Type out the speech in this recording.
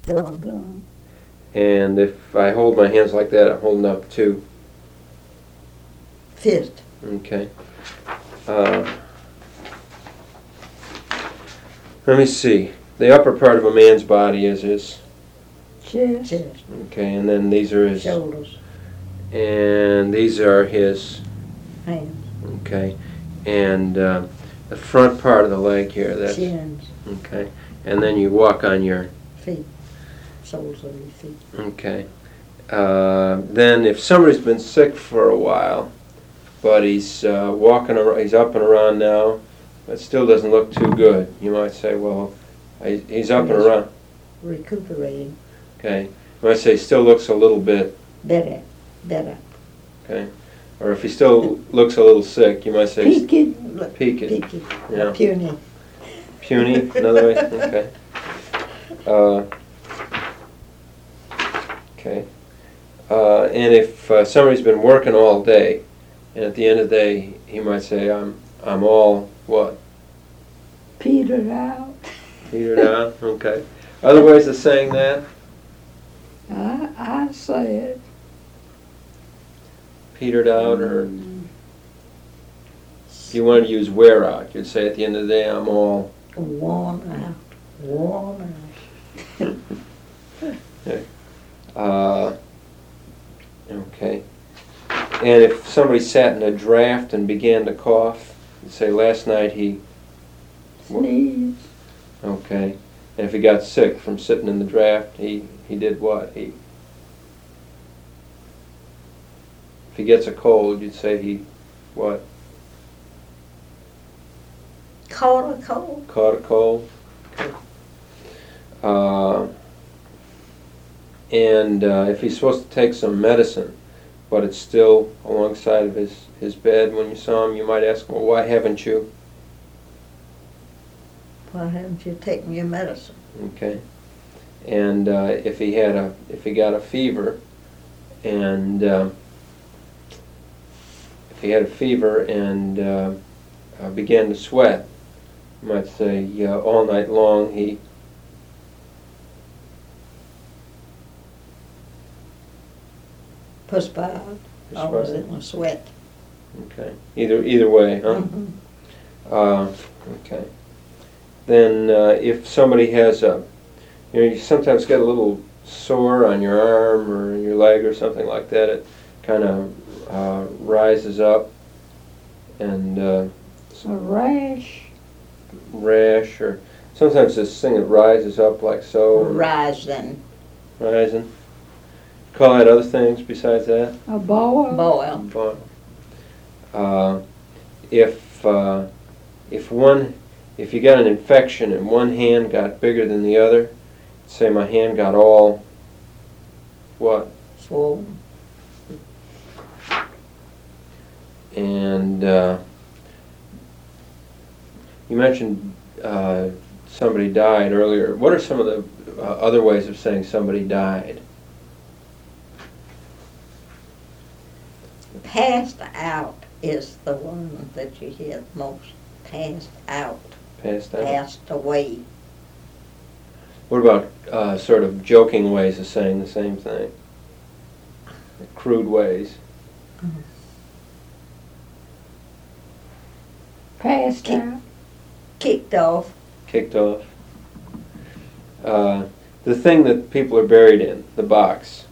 Well done. And if I hold my hands like that, I'm holding up 2. Fist. Okay. Let me see. The upper part of a man's body is his. Chest. Okay, and then these are his. Shoulders. And these are his. Hands. Okay. And the front part of the leg here, that's. Shins. Okay. And then you walk on your. Feet. Soles of your feet. Okay. Then if somebody's been sick for a while, but he's walking around, he's up and around now, but still doesn't look too good, you might say, well, he's up and around. Recuperating. Okay. You might say still looks a little bit. Better. Okay. Or if he still looks a little sick, you might say. Peaked. Peaked. Yeah. Puny. Puny, another way? Okay. Okay. And if somebody's been working all day, and at the end of the day, he might say, I'm all what? Petered out. Petered out? Okay. Other ways of saying that? I say it. Petered out, or if you wanted to use wear out, you'd say at the end of the day, I'm all worn out. Okay. Okay. And if somebody sat in a draft and began to cough, you'd say last night he Sneeze. Okay. And if he got sick from sitting in the draft, he did what? If he gets a cold, you'd say he what? Caught a cold. Caught a cold. Okay. And if he's supposed to take some medicine, but it's still alongside of his bed when you saw him, you might ask him, well, why haven't you? Why haven't you taken your medicine? Okay. And if he got a fever, and began to sweat, you might say all night long he Perspired. Always in a sweat. Okay. Either way, huh? Mm-hmm. Okay. Then if somebody has you sometimes get a little sore on your arm or your leg or something like that. It kind of rises up, and A rash. or sometimes this thing that rises up like so. Rising. Rising. Call that other things besides that? A boil. Boil. If you got an infection and one hand got bigger than the other, say my hand got all what? Swollen. And you mentioned somebody died earlier. What are some of the other ways of saying somebody died? Passed out is the one that you hear most. Passed out. Passed out? Passed away. What about sort of joking ways of saying the same thing? Crude ways. Passed out. Kicked off. Kicked off. The thing that people are buried in, the box.